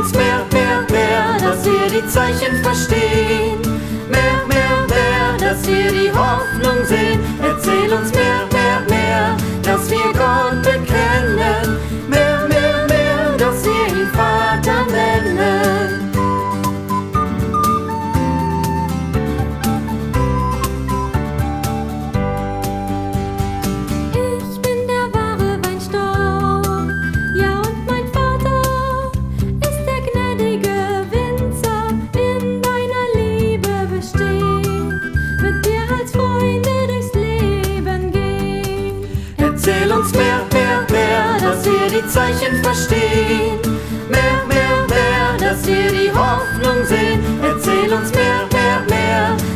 uns mehr, dass wir die Zeichen verstehen. Mehr, dass wir die Hoffnung sehen. Erzähl uns mehr, dass wir Gott bekennen. Mehr, dass wir ihn Vater nennen. Ich bin der wahre Weinstock, ja, und mein Vater ist der gnädige Winzer. In deiner Liebe bestehen, mit dir als Freunde durchs Leben gehen. Erzähl uns mehr, dass wir die Zeichen verstehen. Mehr, dass wir die Hoffnung sehen. Erzähl uns mehr,